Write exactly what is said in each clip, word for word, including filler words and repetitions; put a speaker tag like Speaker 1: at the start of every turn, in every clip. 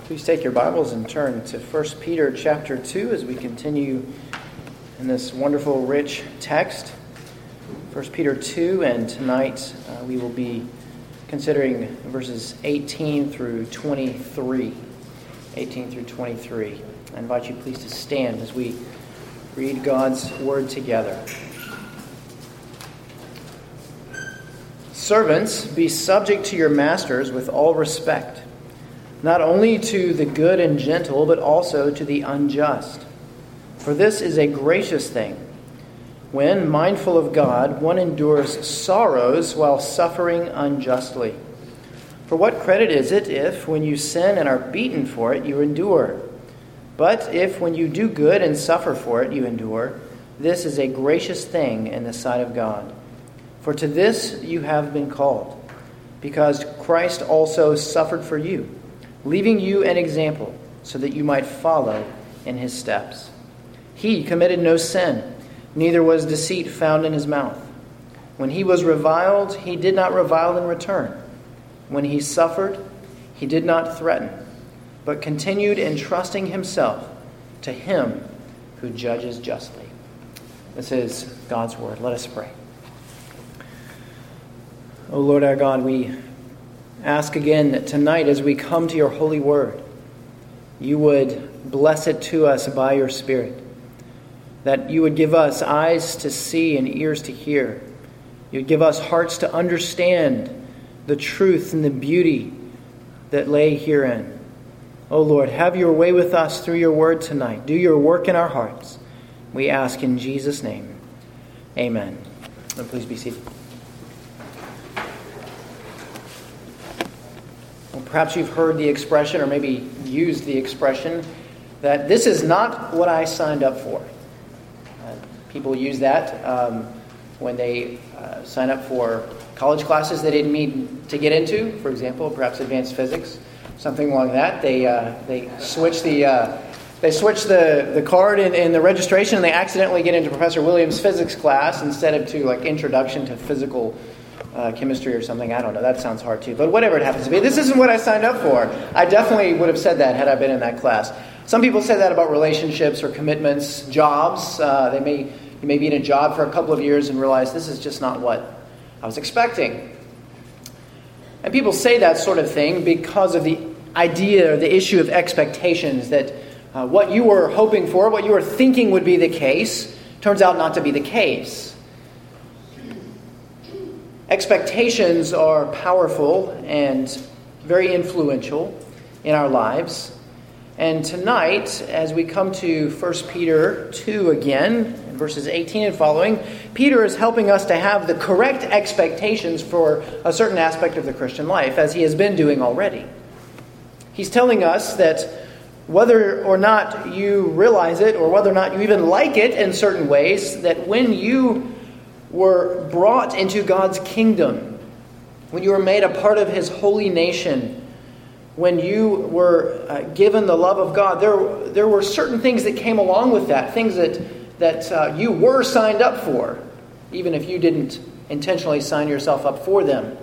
Speaker 1: Please take your Bibles and turn to First Peter chapter two as we continue in this wonderful, rich text. First Peter two, and tonight uh, we will be considering verses eighteen through twenty-three. eighteen through twenty-three. I invite you please to stand as we read God's Word together. Servants, be subject to your masters with all respect, not only to the good and gentle, but also to the unjust. For this is a gracious thing, when, mindful of God, one endures sorrows while suffering unjustly. For what credit is it if, when you sin and are beaten for it, you endure? But if, when you do good and suffer for it, you endure, this is a gracious thing in the sight of God. For to this you have been called, because Christ also suffered for you, leaving you an example, so that you might follow in his steps. He committed no sin, neither was deceit found in his mouth. When he was reviled, he did not revile in return. When he suffered, he did not threaten, but continued entrusting himself to him who judges justly. This is God's word. Let us pray. O Lord our God, we ask again that tonight as we come to your holy word, you would bless it to us by your Spirit, that you would give us eyes to see and ears to hear. You would give us hearts to understand the truth and the beauty that lay herein. O Lord, have your way with us through your word tonight. Do your work in our hearts. We ask in Jesus' name. Amen. And please be seated. Well, perhaps you've heard the expression, or maybe used the expression, that this is not what I signed up for. Uh, people use that um, when they uh, sign up for college classes they didn't mean to get into. For example, perhaps advanced physics, something along that. They uh, they switch the uh, they switch the, the card in, in the registration, and they accidentally get into Professor Williams' physics class instead of to like introduction to physical Uh, chemistry or something. I don't know. That sounds hard too. But whatever it happens to be, this isn't what I signed up for. I definitely would have said that had I been in that class. Some people say that about relationships or commitments, jobs. Uh, they may you may be in a job for a couple of years and realize this is just not what I was expecting. And people say that sort of thing because of the idea or the issue of expectations, that uh, what you were hoping for, what you were thinking would be the case, turns out not to be the case. Expectations are powerful and very influential in our lives. And tonight, as we come to First Peter two again, verses eighteen and following, Peter is helping us to have the correct expectations for a certain aspect of the Christian life, as he has been doing already. He's telling us that whether or not you realize it, or whether or not you even like it in certain ways, that when you were brought into God's kingdom, when you were made a part of his holy nation, when you were uh, given the love of God, there, there were certain things that came along with that, things that, that uh, you were signed up for, even if you didn't intentionally sign yourself up for them.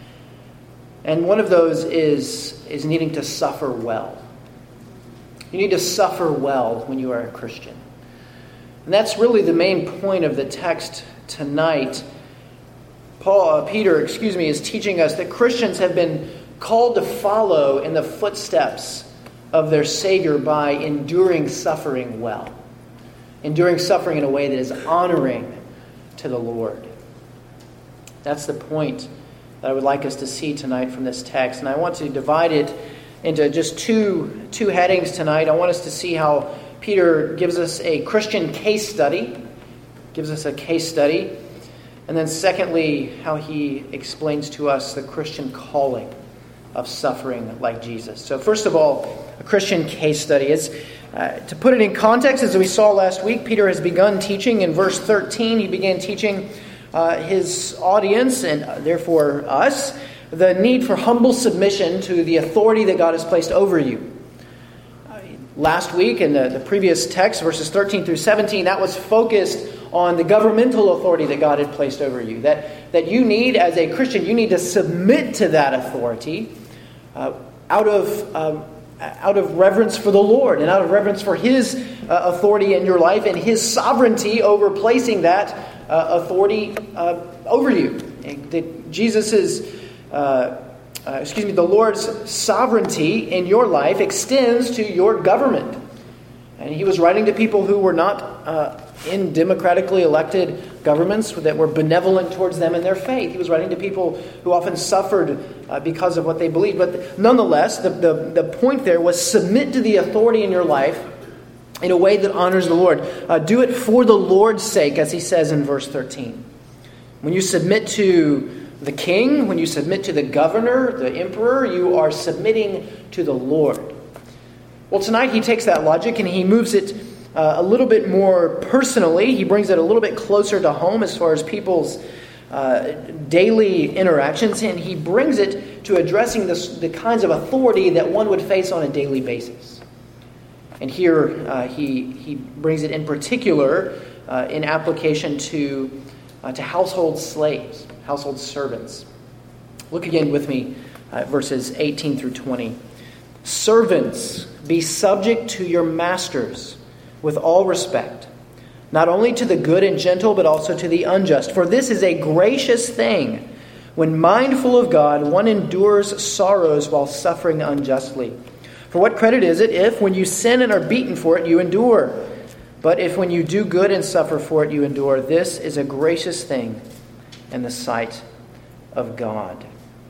Speaker 1: And one of those is, is needing to suffer well. You need to suffer well when you are a Christian. And that's really the main point of the text tonight. Paul, uh, Peter, excuse me, is teaching us that Christians have been called to follow in the footsteps of their Savior by enduring suffering well. Enduring suffering in a way that is honoring to the Lord. That's the point that I would like us to see tonight from this text. And I want to divide it into just two, two headings tonight. I want us to see how Peter gives us a Christian case study. Gives us a case study. And then secondly, how he explains to us the Christian calling of suffering like Jesus. So first of all, a Christian case study. It's, uh, to put it in context, as we saw last week, Peter has begun teaching in verse thirteen. He began teaching uh, his audience, and therefore us, the need for humble submission to the authority that God has placed over you. Last week, in the, the previous text, verses thirteen through seventeen, that was focused on the governmental authority that God had placed over you. That, that you need, as a Christian, you need to submit to that authority uh, out of um, out of reverence for the Lord and out of reverence for His uh, authority in your life and His sovereignty over placing that uh, authority uh, over you. That Jesus is, uh, uh, excuse me, the Lord's sovereignty in your life extends to your government. And He was writing to people who were not uh, in democratically elected governments that were benevolent towards them in their faith. He was writing to people who often suffered uh, because of what they believed. But nonetheless, the, the, the point there was submit to the authority in your life in a way that honors the Lord. Uh, do it for the Lord's sake, as He says in verse thirteen. When you submit to the king, when you submit to the governor, the emperor, you are submitting to the Lord. Well, tonight he takes that logic and he moves it uh, a little bit more personally. He brings it a little bit closer to home as far as people's uh, daily interactions, and he brings it to addressing this, the kinds of authority that one would face on a daily basis. And here uh, he he brings it in particular uh, in application to uh, to household slaves, household servants. Look again with me at verses eighteen through twenty. Servants, be subject to your masters with all respect, not only to the good and gentle, but also to the unjust. For this is a gracious thing. When mindful of God, one endures sorrows while suffering unjustly. For what credit is it if, when you sin and are beaten for it, you endure? But if when you do good and suffer for it, you endure, this is a gracious thing in the sight of God.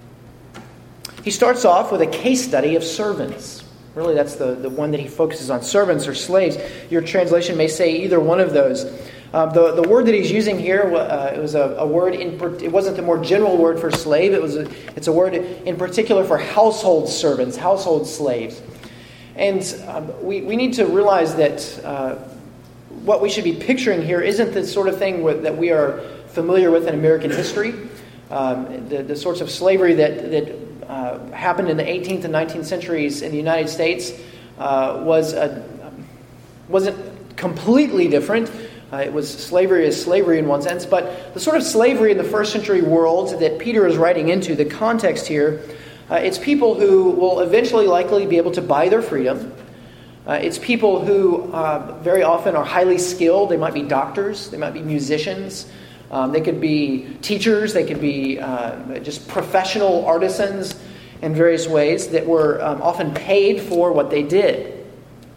Speaker 1: He starts off with a case study of servants. Really, that's the, the one that he focuses on, servants or slaves. Your translation may say either one of those. Uh, the, the word that he's using here, uh, it was a, a word, in, it wasn't the more general word for slave. It was a, it's a word in particular for household servants, household slaves. And um, we, we need to realize that uh, what we should be picturing here isn't the sort of thing with, that we are familiar with in American history. Um, the, the sorts of slavery that, that uh, happened in the eighteenth and nineteenth centuries in the United States uh, was a, wasn't completely different. Uh, it was slavery as slavery in one sense, but the sort of slavery in the first century world that Peter is writing into, the context here, uh, it's people who will eventually likely be able to buy their freedom. Uh, it's people who uh, very often are highly skilled. They might be doctors, they might be musicians, um, they could be teachers, they could be uh, just professional artisans in various ways that were um, often paid for what they did.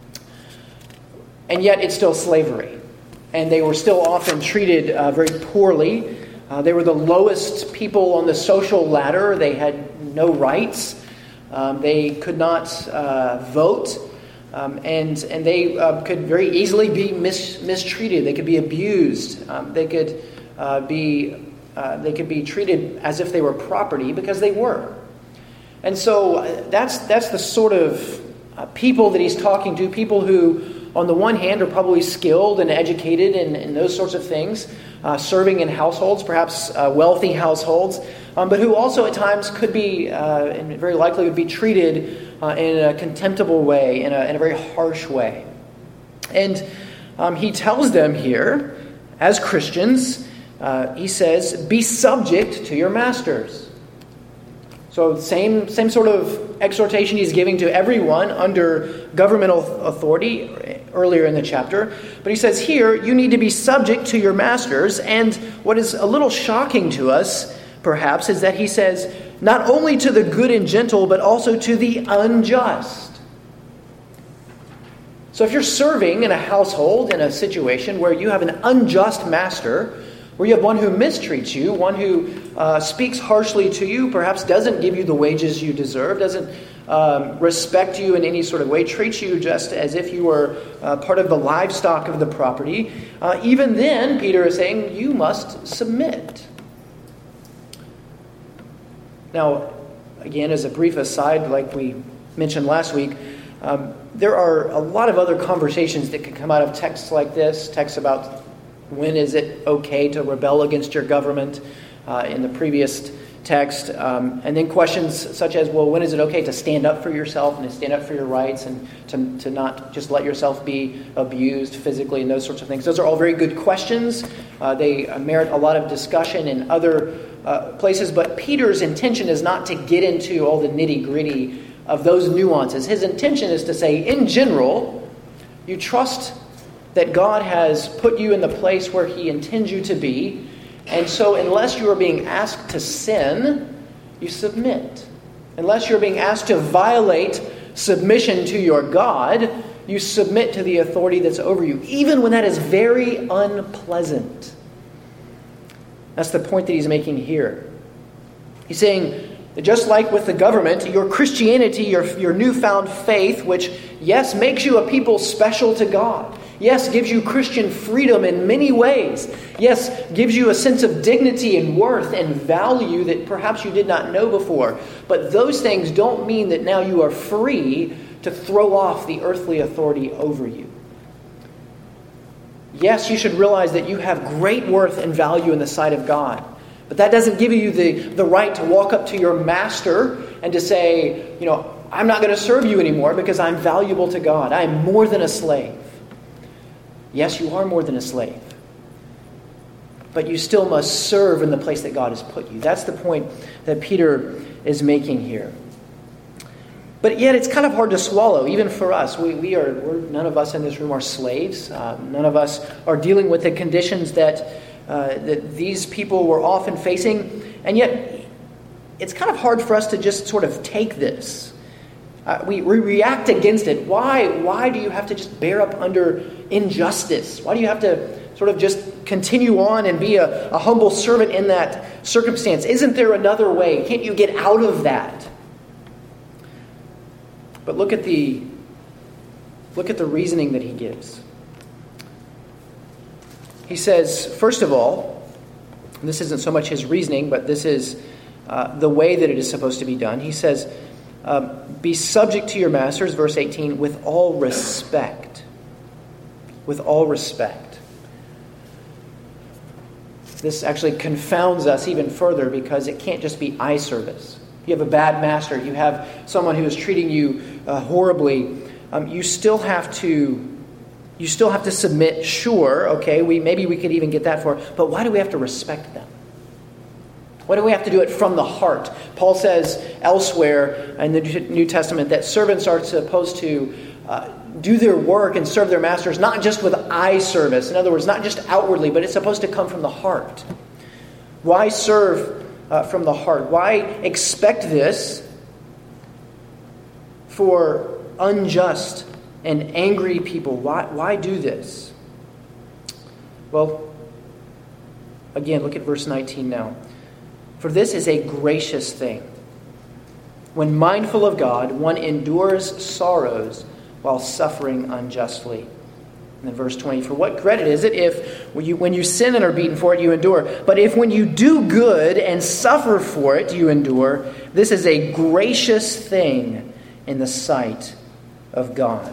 Speaker 1: And yet it's still slavery. And they were still often treated uh, very poorly. Uh, they were the lowest people on the social ladder. They had no rights. Um, they could not uh, vote. Um, and and they uh, could very easily be mis- mistreated. They could be abused. Um, they could uh, be uh, they could be treated as if they were property, because they were. And so uh, that's that's the sort of uh, people that he's talking to. People who, on the one hand, are probably skilled and educated in, in those sorts of things, uh, serving in households, perhaps uh, wealthy households, um, but who also at times could be, uh, and very likely would be treated uh, in a contemptible way, in a, in a very harsh way. And um, he tells them here, as Christians, uh, he says, be subject to your masters. So same same sort of exhortation he's giving to everyone under governmental authority earlier in the chapter. But he says here, you need to be subject to your masters. And what is a little shocking to us, perhaps, is that he says, not only to the good and gentle, but also to the unjust. So if you're serving in a household, in a situation where you have an unjust master, where you have one who mistreats you, one who uh, speaks harshly to you, perhaps doesn't give you the wages you deserve, doesn't um, respect you in any sort of way, treats you just as if you were uh, part of the livestock of the property, uh, even then, Peter is saying, you must submit. Now, again, as a brief aside, like we mentioned last week, um, there are a lot of other conversations that can come out of texts like this, texts about when is it okay to rebel against your government uh, in the previous text. Um, and then questions such as, well, when is it okay to stand up for yourself and to stand up for your rights and to, to not just let yourself be abused physically and those sorts of things. Those are all very good questions. Uh, they merit a lot of discussion in other uh, places. But Peter's intention is not to get into all the nitty-gritty of those nuances. His intention is to say, in general, you trust that God has put you in the place where He intends you to be, and so unless you are being asked to sin, you submit. Unless you're being asked to violate submission to your God, you submit to the authority that's over you, even when that is very unpleasant. That's the point that he's making here. He's saying, just like with the government, your Christianity, your, your newfound faith, which, yes, makes you a people special to God. Yes, gives you Christian freedom in many ways. Yes, gives you a sense of dignity and worth and value that perhaps you did not know before. But those things don't mean that now you are free to throw off the earthly authority over you. Yes, you should realize that you have great worth and value in the sight of God. But that doesn't give you the, the right to walk up to your master and to say, you know, I'm not going to serve you anymore because I'm valuable to God. I am more than a slave. Yes, you are more than a slave. But you still must serve in the place that God has put you. That's the point that Peter is making here. But yet it's kind of hard to swallow, even for us. We, we are, we're, none of us in this room are slaves. Uh, none of us are dealing with the conditions that, uh, that these people were often facing. And yet it's kind of hard for us to just sort of take this. Uh, we, we react against it. Why, why do you have to just bear up under injustice? Why do you have to sort of just continue on and be a, a humble servant in that circumstance? Isn't there another way? Can't you get out of that? But look at the look at the reasoning that he gives. He says, first of all, and this isn't so much his reasoning, but this is uh, the way that it is supposed to be done. He says, um, be subject to your masters, verse eighteen, with all respect. With all respect. This actually confounds us even further because it can't just be eye service. You have a bad master, you have someone who is treating you uh, horribly, um, you still have to you still have to submit. Sure, okay, we maybe we could even get that for, but why do we have to respect them? Why do we have to do it from the heart? Paul says elsewhere in the New Testament that servants are supposed to uh, do their work and serve their masters not just with eye service. In other words, not just outwardly, but it's supposed to come from the heart. Why serve Uh, from the heart? Why expect this for unjust and angry people? Why, why do this? Well, again, look at verse nineteen now. For this is a gracious thing. When mindful of God, one endures sorrows while suffering unjustly. And then verse twenty, for what credit is it if when you, when you sin and are beaten for it, you endure? But if when you do good and suffer for it, you endure, this is a gracious thing in the sight of God.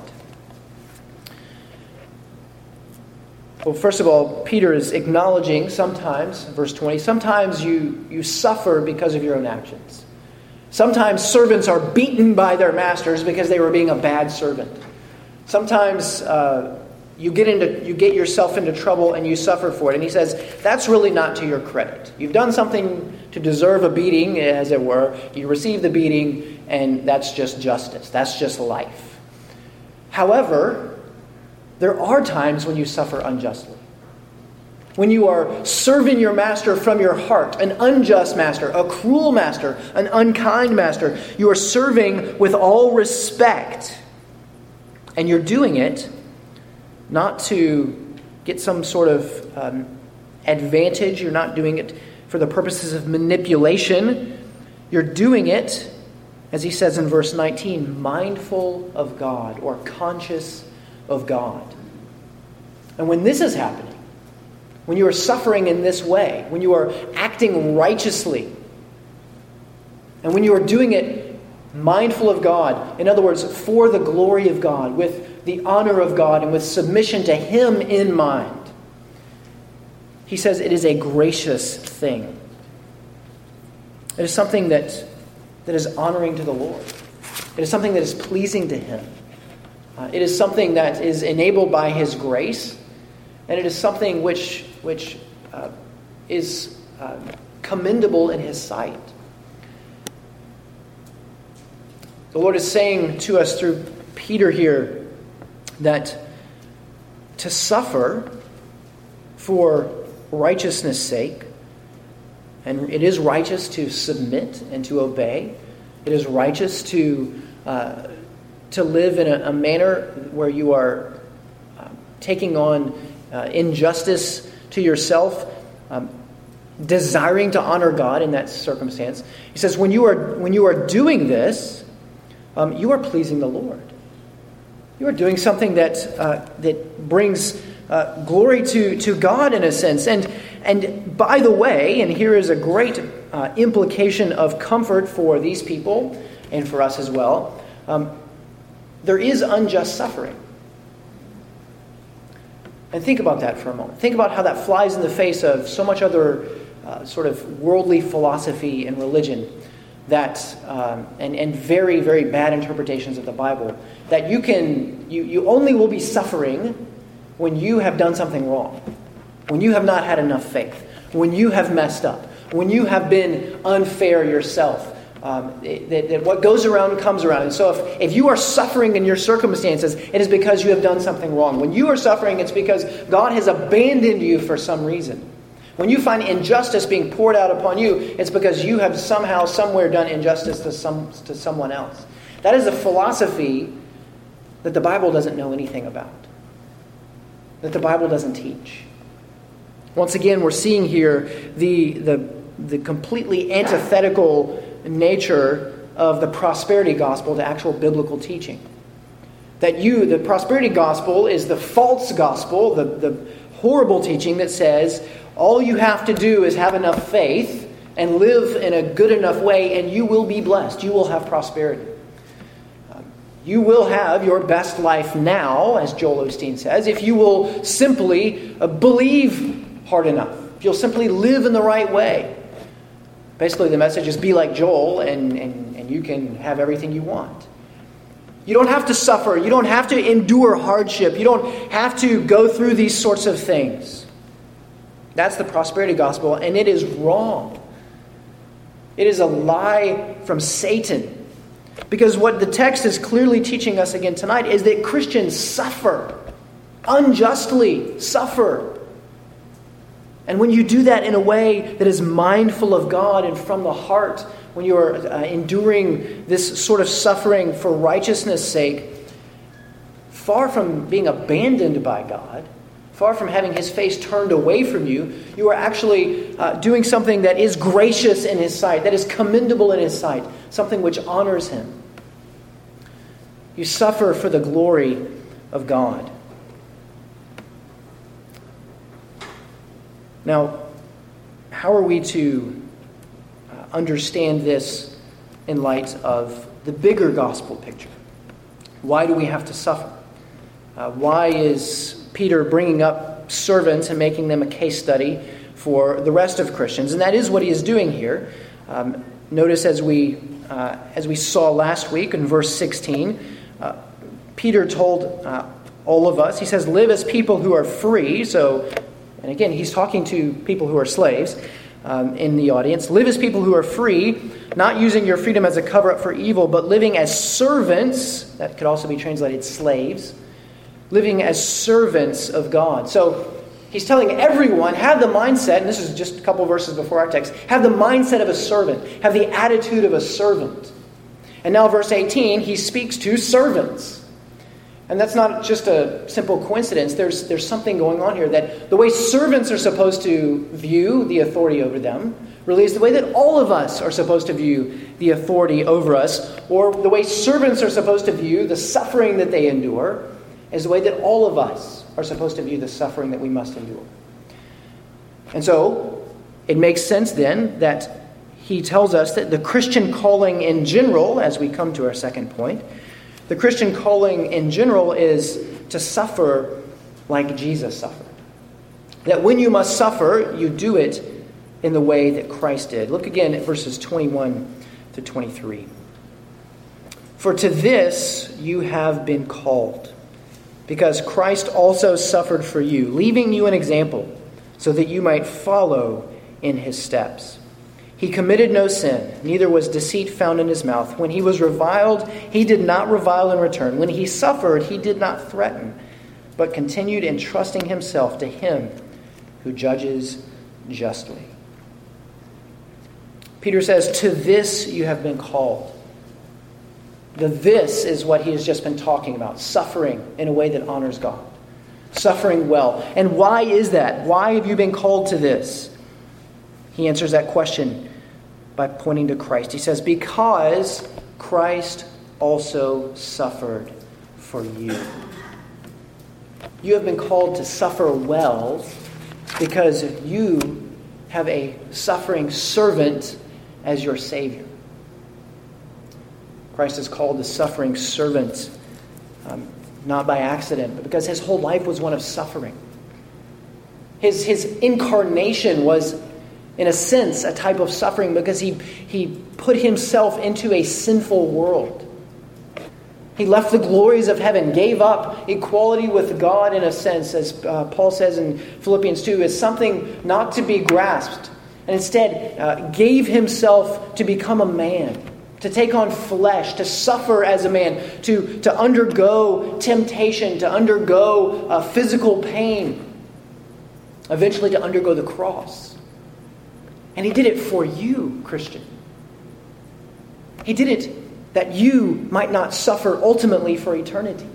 Speaker 1: Well, first of all, Peter is acknowledging sometimes, verse twenty, sometimes you, you suffer because of your own actions. Sometimes servants are beaten by their masters because they were being a bad servant. Sometimes uh, You get into you get yourself into trouble and you suffer for it. And he says, that's really not to your credit. You've done something to deserve a beating, as it were. You receive the beating, and that's just justice. That's just life. However, there are times when you suffer unjustly. When you are serving your master from your heart, an unjust master, a cruel master, an unkind master, you are serving with all respect. And you're doing it not to get some sort of um, advantage. You're not doing it for the purposes of manipulation. You're doing it, as he says in verse nineteen, mindful of God or conscious of God. And when this is happening, when you are suffering in this way, when you are acting righteously, and when you are doing it mindful of God, in other words, for the glory of God, with the honor of God and with submission to Him in mind, he says it is a gracious thing. It is something that, that is honoring to the Lord. It is something that is pleasing to Him. Uh, it is something that is enabled by His grace, and it is something which, which uh, is uh, commendable in His sight. The Lord is saying to us through Peter here that to suffer for righteousness' sake, and it is righteous to submit and to obey. It is righteous to uh, to live in a, a manner where you are uh, taking on uh, injustice to yourself, um, desiring to honor God in that circumstance. He says, when you are when you are doing this, um, you are pleasing the Lord. You are doing something that uh, that brings uh, glory to, to God in a sense. And and by the way, and here is a great uh, implication of comfort for these people and for us as well. Um, there is unjust suffering. And think about that for a moment. Think about how that flies in the face of so much other uh, sort of worldly philosophy and religion that um, and, and very, very bad interpretations of the Bible. That you can you, you only will be suffering when you have done something wrong. When you have not had enough faith. When you have messed up. When you have been unfair yourself. Um, that, that what goes around comes around. And so if, if you are suffering in your circumstances, it is because you have done something wrong. When you are suffering, it's because God has abandoned you for some reason. When you find injustice being poured out upon you, it's because you have somehow, somewhere done injustice to some to someone else. That is a philosophy that the Bible doesn't know anything about. That the Bible doesn't teach. Once again, we're seeing here the the, the completely antithetical nature of the prosperity gospel to actual biblical teaching. That you, the prosperity gospel is the false gospel, the, the horrible teaching that says all you have to do is have enough faith and live in a good enough way and you will be blessed. You will have prosperity. Um, you will have your best life now, as Joel Osteen says, if you will simply uh, believe hard enough. If you'll simply live in the right way. Basically, the message is be like Joel and, and, and you can have everything you want. You don't have to suffer. You don't have to endure hardship. You don't have to go through these sorts of things. That's the prosperity gospel, and it is wrong. It is a lie from Satan. Because what the text is clearly teaching us again tonight is that Christians suffer. Unjustly suffer. And when you do that in a way that is mindful of God and from the heart, when you are uh, enduring this sort of suffering for righteousness' sake, far from being abandoned by God, far from having His face turned away from you, you are actually uh, doing something that is gracious in His sight, that is commendable in His sight, something which honors Him. You suffer for the glory of God. Now, how are we to uh, understand this in light of the bigger gospel picture? Why do we have to suffer? Uh, why is Peter bringing up servants and making them a case study for the rest of Christians? And that is what he is doing here. Um, notice as we uh, as we saw last week in verse sixteen, uh, Peter told uh, all of us, he says, live as people who are free. So, and again, he's talking to people who are slaves um, in the audience. Live as people who are free, not using your freedom as a cover-up for evil, but living as servants. That could also be translated slaves. Living as servants of God. So he's telling everyone, have the mindset, and this is just a couple verses before our text, have the mindset of a servant. Have the attitude of a servant. And now verse eighteen, he speaks to servants. And that's not just a simple coincidence. There's, there's something going on here that the way servants are supposed to view the authority over them really is the way that all of us are supposed to view the authority over us, or the way servants are supposed to view the suffering that they endure is the way that all of us are supposed to view the suffering that we must endure. And so it makes sense then that he tells us that the Christian calling in general, as we come to our second point, the Christian calling in general is to suffer like Jesus suffered. That when you must suffer, you do it in the way that Christ did. Look again at verses twenty-one to twenty-three. For to this you have been called, because Christ also suffered for you, leaving you an example, so that you might follow in his steps. He committed no sin, neither was deceit found in his mouth. When he was reviled, he did not revile in return. When he suffered, he did not threaten, but continued entrusting himself to him who judges justly. Peter says, to this you have been called. The this is what he has just been talking about, suffering in a way that honors God. Suffering well. And why is that? Why have you been called to this? He answers that question by pointing to Christ. He says, because Christ also suffered for you. You have been called to suffer well because you have a suffering servant as your Savior. Christ is called the suffering servant, um, not by accident, but because his whole life was one of suffering. His, his incarnation was, in a sense, a type of suffering because he, he put himself into a sinful world. He left the glories of heaven, gave up equality with God in a sense, as uh, Paul says in Philippians two, as something not to be grasped, and instead uh, gave himself to become a man, to take on flesh, to suffer as a man, to, to undergo temptation, to undergo uh, physical pain, eventually to undergo the cross. And he did it for you, Christian. He did it that you might not suffer ultimately for eternity.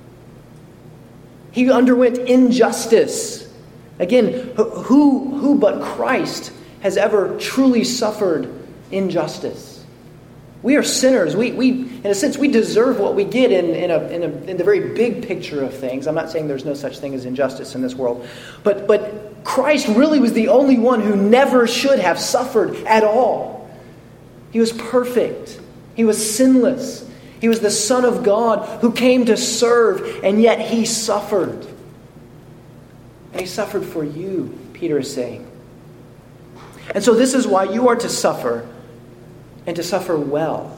Speaker 1: He underwent injustice. Again, who, who but Christ has ever truly suffered injustice? We are sinners. We, we, in a sense, we deserve what we get in, in, a, in, a, in the very big picture of things. I'm not saying there's no such thing as injustice in this world. But, but Christ really was the only one who never should have suffered at all. He was perfect. He was sinless. He was the Son of God who came to serve, and yet he suffered. And he suffered for you, Peter is saying. And so this is why you are to suffer, and to suffer well.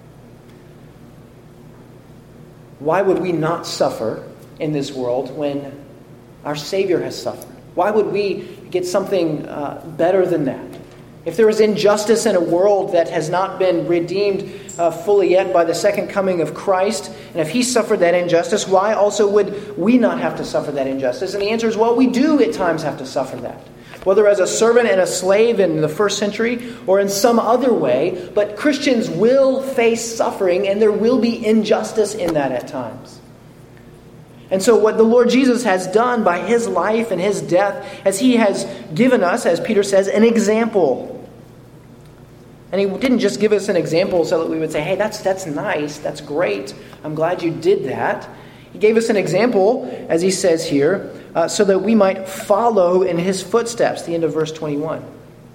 Speaker 1: Why would we not suffer in this world when our Savior has suffered? Why would we get something uh, better than that? If there is injustice in a world that has not been redeemed uh, fully yet by the second coming of Christ, and if he suffered that injustice, why also would we not have to suffer that injustice? And the answer is, well, we do at times have to suffer that. Whether as a servant and a slave in the first century or in some other way, but Christians will face suffering and there will be injustice in that at times. And so what the Lord Jesus has done by his life and his death, as he has given us, as Peter says, an example. And he didn't just give us an example so that we would say, hey, that's that's nice, that's great, I'm glad you did that. He gave us an example, as he says here, uh, so that we might follow in his footsteps, the end of verse twenty-one.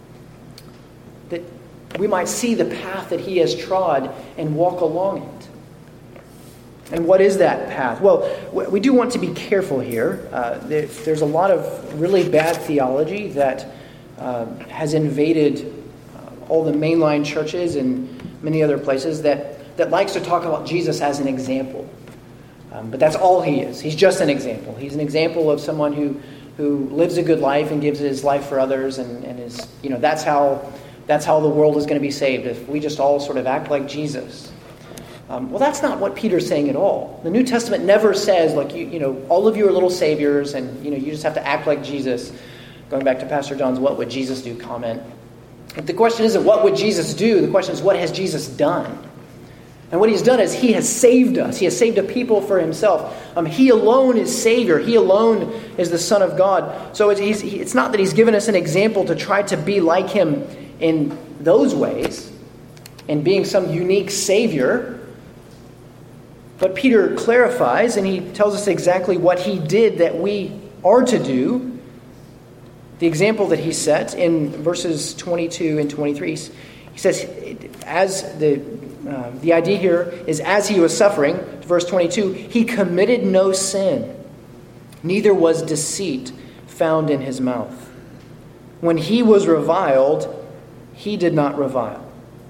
Speaker 1: That we might see the path that he has trod and walk along it. And what is that path? Well, we do want to be careful here. Uh, there's a lot of really bad theology that uh, has invaded uh, all the mainline churches and many other places that, that likes to talk about Jesus as an example. Um, but that's all he is. He's just an example. He's an example of someone who, who lives a good life and gives his life for others, and, and is, you know, that's how that's how the world is going to be saved, if we just all sort of act like Jesus. Um, well, that's not what Peter's saying at all. The New Testament never says, like, you, you know, all of you are little saviors, and you know, you just have to act like Jesus. Going back to Pastor John's "What would Jesus do?" comment. But the question isn't what would Jesus do. The question is, what has Jesus done? And what he's done is he has saved us. He has saved a people for himself. Um, he alone is Savior. He alone is the Son of God. So it's, he's, it's not that he's given us an example to try to be like him in those ways, and being some unique Savior. But Peter clarifies, and he tells us exactly what he did that we are to do. The example that he set in verses twenty-two and twenty-three. He says, as the uh, the idea here is, as he was suffering, verse twenty-two, he committed no sin, neither was deceit found in his mouth. When he was reviled, he did not revile.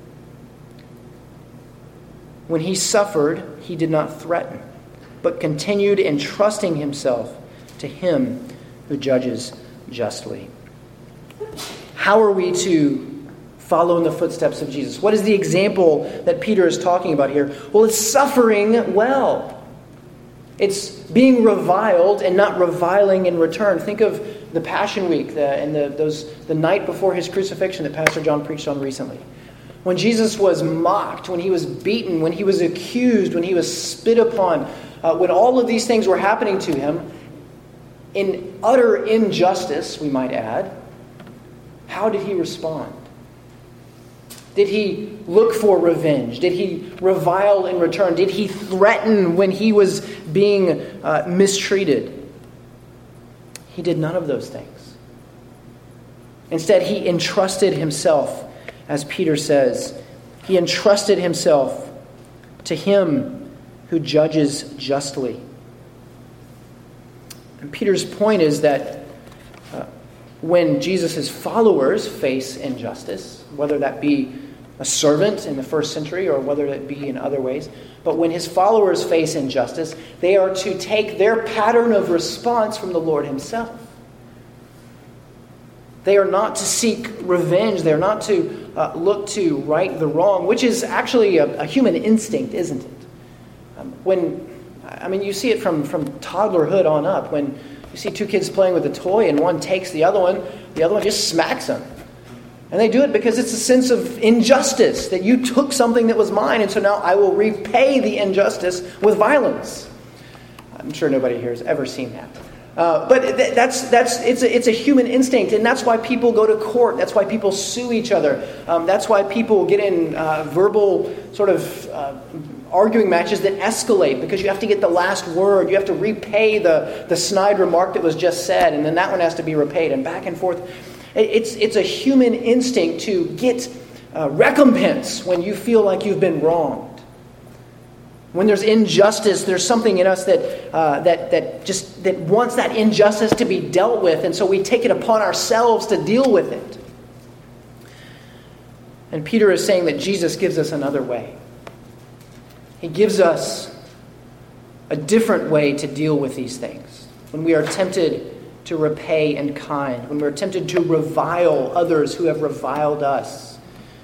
Speaker 1: When he suffered, he did not threaten, but continued entrusting himself to him who judges justly. How are we to follow in the footsteps of Jesus? What is the example that Peter is talking about here? Well, it's suffering well. It's being reviled and not reviling in return. Think of the Passion Week the, and the, those, the night before his crucifixion that Pastor John preached on recently. When Jesus was mocked, when he was beaten, when he was accused, when he was spit upon, uh, when all of these things were happening to him, in utter injustice, we might add, how did he respond? Did he look for revenge? Did he revile in return? Did he threaten when he was being uh, mistreated? He did none of those things. Instead, he entrusted himself, as Peter says, he entrusted himself to him who judges justly. And Peter's point is that uh, when Jesus' followers face injustice, whether that be a servant in the first century or whether it be in other ways, but when his followers face injustice, they are to take their pattern of response from the Lord himself. They are not to seek revenge. They are not to uh, look to right the wrong, which is actually a, a human instinct, isn't it? Um, when I mean, you see it from, from toddlerhood on up. When you see two kids playing with a toy and one takes the other one, the other one just smacks them. And they do it because it's a sense of injustice, that you took something that was mine, and so now I will repay the injustice with violence. I'm sure nobody here has ever seen that. Uh, but th- that's that's it's a, it's a human instinct, and that's why people go to court. That's why people sue each other. Um, that's why people get in uh, verbal sort of uh, arguing matches that escalate, because you have to get the last word. You have to repay the, the snide remark that was just said, and then that one has to be repaid, and back and forth. It, it's, it's a human instinct to get uh, recompense when you feel like you've been wronged. When there's injustice, there's something in us that uh, that that just that wants that injustice to be dealt with, and so we take it upon ourselves to deal with it. And Peter is saying that Jesus gives us another way. He gives us a different way to deal with these things. When we are tempted to repay in kind, when we're tempted to revile others who have reviled us,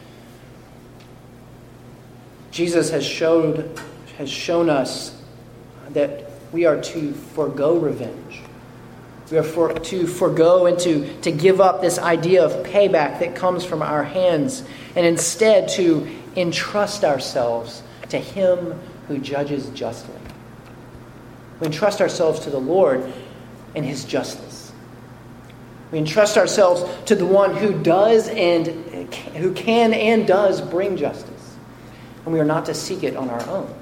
Speaker 1: Jesus has showed has shown us that we are to forego revenge. We are for, to forego and to, to give up this idea of payback that comes from our hands, and instead to entrust ourselves to him who judges justly. We entrust ourselves to the Lord and his justice. We entrust ourselves to the one who does and who can and does bring justice. And we are not to seek it on our own.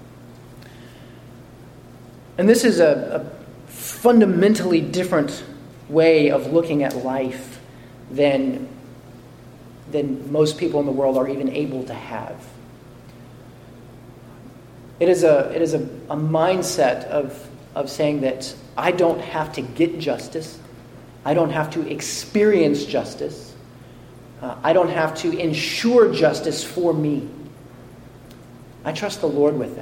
Speaker 1: And this is a, a fundamentally different way of looking at life than, than most people in the world are even able to have. It is a it is a, a mindset of, of saying that I don't have to get justice. I don't have to experience justice. Uh, I don't have to ensure justice for me. I trust the Lord with that.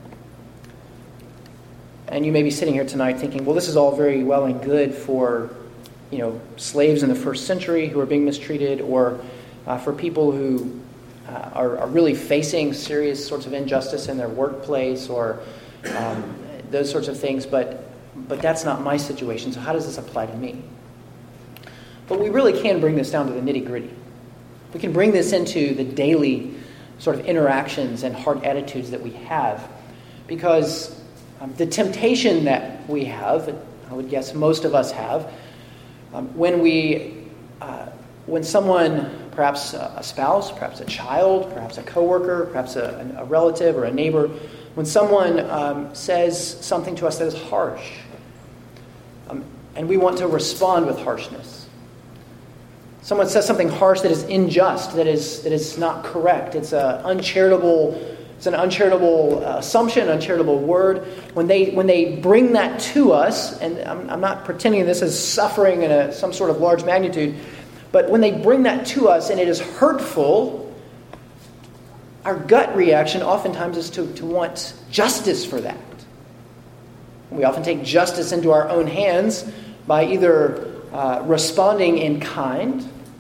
Speaker 1: And you may be sitting here tonight thinking, well, this is all very well and good for, you know, slaves in the first century who are being mistreated, or uh, for people who uh, are, are really facing serious sorts of injustice in their workplace, or um, those sorts of things. But but that's not my situation. So how does this apply to me? But we really can bring this down to the nitty-gritty. We can bring this into the daily sort of interactions and heart attitudes that we have, because Um, the temptation that we have, I would guess most of us have, um, when we, uh, when someone, perhaps a spouse, perhaps a child, perhaps a coworker, perhaps a, a relative or a neighbor, when someone um, says something to us that is harsh, um, and we want to respond with harshness. Someone says something harsh that is unjust, that is that is not correct. It's a uncharitable. It's an uncharitable uh, assumption, uncharitable word. When they when they bring that to us, and I'm, I'm not pretending this is suffering in a, some sort of large magnitude, but when they bring that to us and it is hurtful, our gut reaction oftentimes is to, to want justice for that. We often take justice into our own hands by either uh, responding in kind,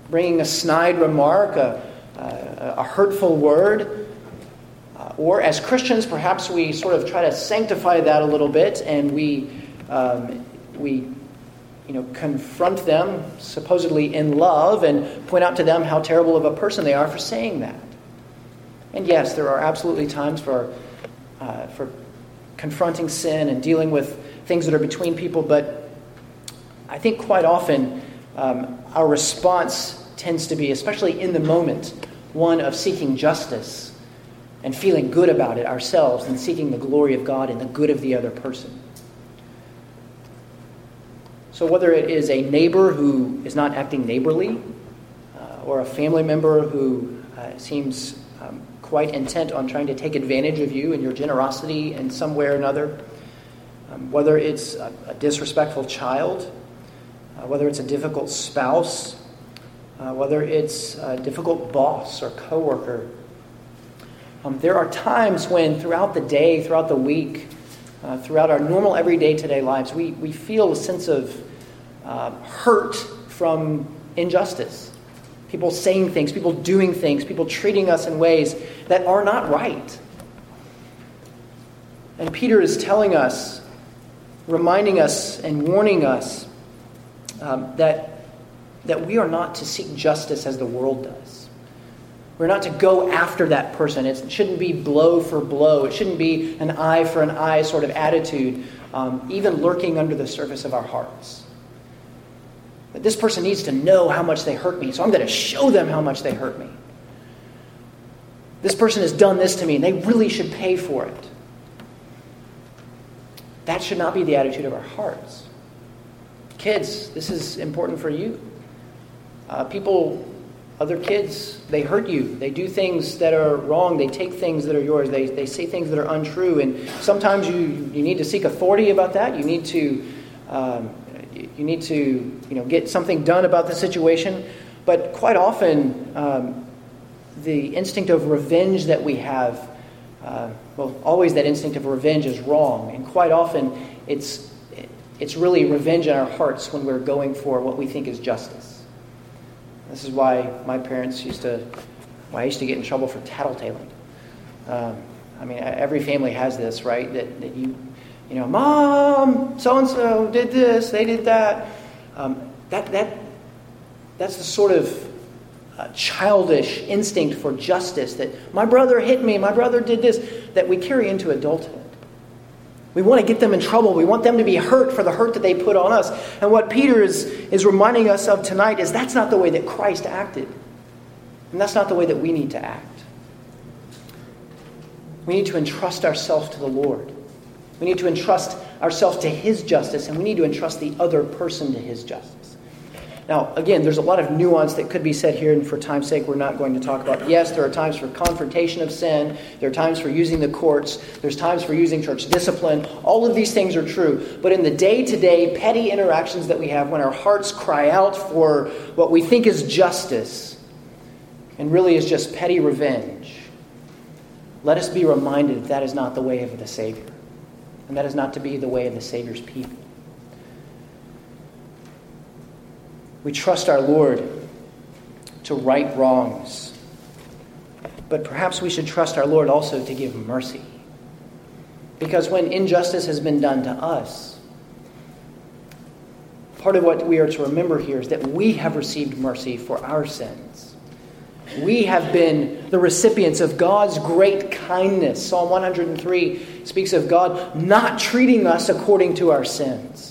Speaker 1: bringing a snide remark, a, a, a hurtful word. Uh, or as Christians, perhaps we sort of try to sanctify that a little bit, and we um, we you know confront them supposedly in love and point out to them how terrible of a person they are for saying that. And yes, there are absolutely times for uh, for confronting sin and dealing with things that are between people, but I think quite often um, our response tends to be, especially in the moment, one of seeking justice and feeling good about it ourselves and seeking the glory of God and the good of the other person. So whether it is a neighbor who is not acting neighborly, uh, or a family member who uh, seems um, quite intent on trying to take advantage of you and your generosity in some way or another, um, whether it's a, a disrespectful child, uh, whether it's a difficult spouse, uh, whether it's a difficult boss or coworker, um, there are times when throughout the day, throughout the week, uh, throughout our normal everyday today lives, we, we feel a sense of uh, hurt from injustice. People saying things, people doing things, people treating us in ways that are not right. And Peter is telling us, reminding us and warning us um, that, that we are not to seek justice as the world does. We're not to go after that person. It shouldn't be blow for blow. It shouldn't be an eye for an eye sort of attitude, um, even lurking under the surface of our hearts. That this person needs to know how much they hurt me, so I'm going to show them how much they hurt me. This person has done this to me, and they really should pay for it. That should not be the attitude of our hearts. Kids, this is important for you. Uh, people, other kids, they hurt you. They do things that are wrong. They take things that are yours. They they say things that are untrue. And sometimes you, you need to seek authority about that. You need to um, you need to you know get something done about the situation. But quite often, um, the instinct of revenge that we have, uh, well, always that instinct of revenge is wrong. And quite often, it's it's really revenge in our hearts when we're going for what we think is justice. This is why my parents used to, why I used to get in trouble for tattletaling. Um, I mean, every family has this, right? That, that you, you know, Mom, so-and-so did this, they did that. Um, that that that's the sort of uh, childish instinct for justice that my brother hit me, my brother did this, that we carry into adulthood. We want to get them in trouble. We want them to be hurt for the hurt that they put on us. And what Peter is, is reminding us of tonight is that's not the way that Christ acted. And that's not the way that we need to act. We need to entrust ourselves to the Lord. We need to entrust ourselves to His justice, and we need to entrust the other person to His justice. Now, again, there's a lot of nuance that could be said here, and for time's sake, we're not going to talk about. Yes, there are times for confrontation of sin. There are times for using the courts. There's times for using church discipline. All of these things are true. But in the day-to-day petty interactions that we have, when our hearts cry out for what we think is justice, and really is just petty revenge, let us be reminded that is not the way of the Savior. And that is not to be the way of the Savior's people. We trust our Lord to right wrongs. But perhaps we should trust our Lord also to give mercy. Because when injustice has been done to us, part of what we are to remember here is that we have received mercy for our sins. We have been the recipients of God's great kindness. Psalm one hundred three speaks of God not treating us according to our sins.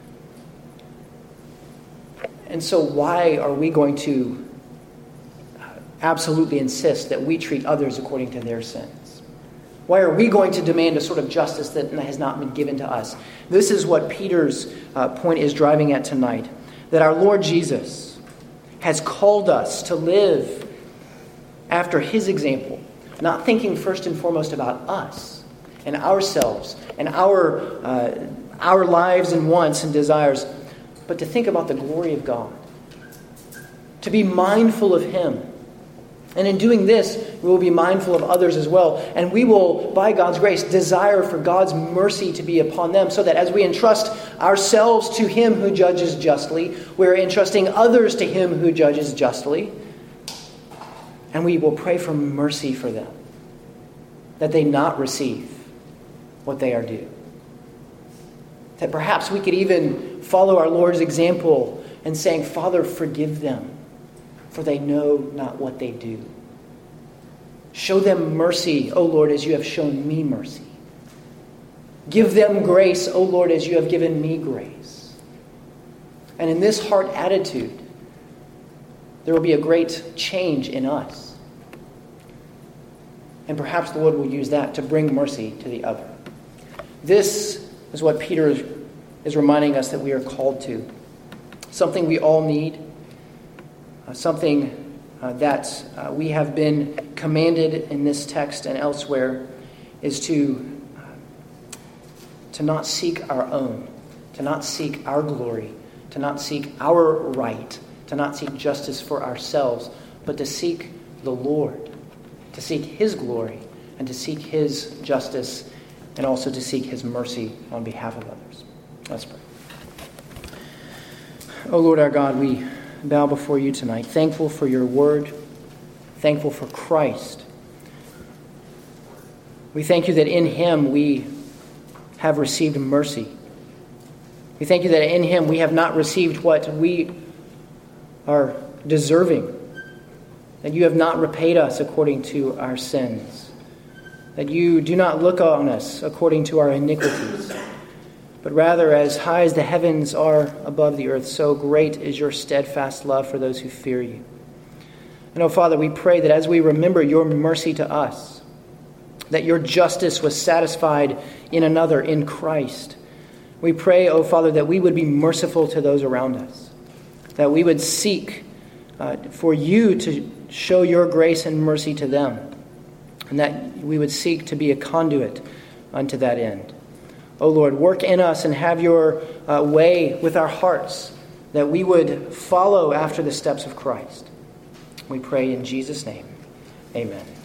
Speaker 1: And so why are we going to absolutely insist that we treat others according to their sins? Why are we going to demand a sort of justice that has not been given to us? This is what Peter's uh, point is driving at tonight. That our Lord Jesus has called us to live after His example, not thinking first and foremost about us and ourselves and our uh, our lives and wants and desires, but to think about the glory of God, to be mindful of Him, And in doing this, we will be mindful of others as well. And we will, by God's grace, desire for God's mercy to be upon them, so that as we entrust ourselves to Him who judges justly, we're entrusting others to Him who judges justly. And we will pray for mercy for them, that they not receive what they are due. That perhaps we could even follow our Lord's example in saying, Father, forgive them, for they know not what they do. Show them mercy, O Lord, as you have shown me mercy. Give them grace, O Lord, as you have given me grace. And in this heart attitude, there will be a great change in us. And perhaps the Lord will use that to bring mercy to the other. This is what Peter is reminding us that we are called to. Something we all need. Uh, something uh, that uh, we have been commanded in this text and elsewhere is to, uh, to not seek our own, to not seek our glory, to not seek our right, to not seek justice for ourselves, but to seek the Lord, to seek His glory, and to seek His justice, and also to seek His mercy on behalf of others. Let's pray. O Lord our God, we bow before you tonight, thankful for your word, thankful for Christ. We thank you that in Him we have received mercy. We thank you that in Him we have not received what we are deserving, that you have not repaid us according to our sins, that you do not look on us according to our iniquities, but rather as high as the heavens are above the earth, so great is your steadfast love for those who fear you. And, oh Father, we pray that as we remember your mercy to us, that your justice was satisfied in another, in Christ. We pray, oh Father, that we would be merciful to those around us, that we would seek uh, for you to show your grace and mercy to them, and that we would seek to be a conduit unto that end. O Lord, work in us and have your uh, way with our hearts, that we would follow after the steps of Christ. We pray in Jesus' name. Amen.